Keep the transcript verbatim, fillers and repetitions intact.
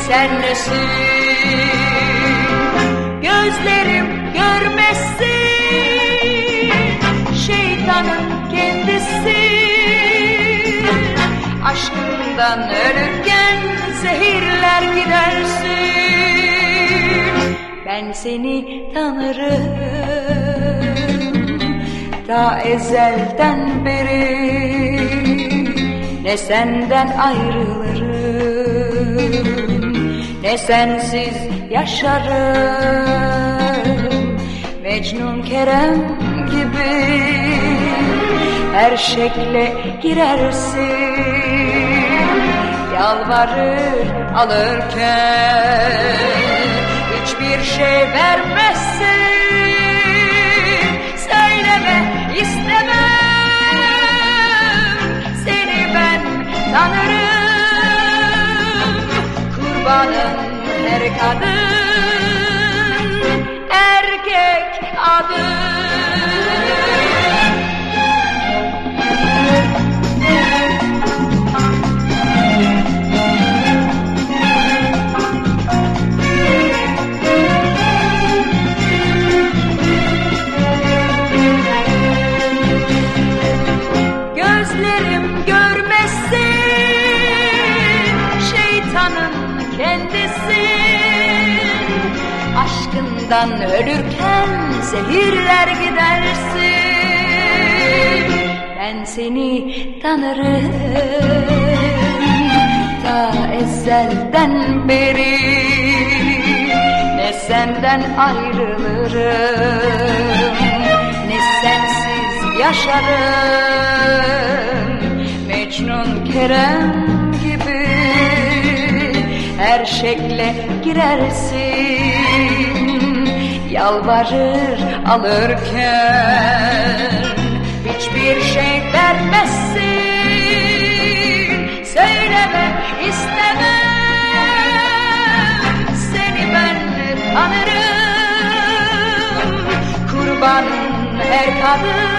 sen nesin? Gözlerim görmezsin, şeytanın kendisi. Aşkından ölürken zehirler gidersin. Ben seni tanırım ta ezelden beri. Ne senden ayrılırım, ne sensiz yaşarım. Mecnun Kerem gibi her şekle girersin. Yalvarır alırken hiçbir şey vermezsin. Söyleme istemem, seni ben tanırım. Kurbanın her kadın erkek adı. Gözlerim görmezsin, şeytanın kendisin. Aşkından ölürken zehirler gidersin. Ben seni tanırım ta ezelden beri. Ne senden ayrılırım, ne sensiz yaşarım. Mecnun Kerem gibi her şekle girersin. Yalvarır alırken hiçbir şey vermezsin. Söyleme istemem, seni ben tanırım. Kurbanın her kadın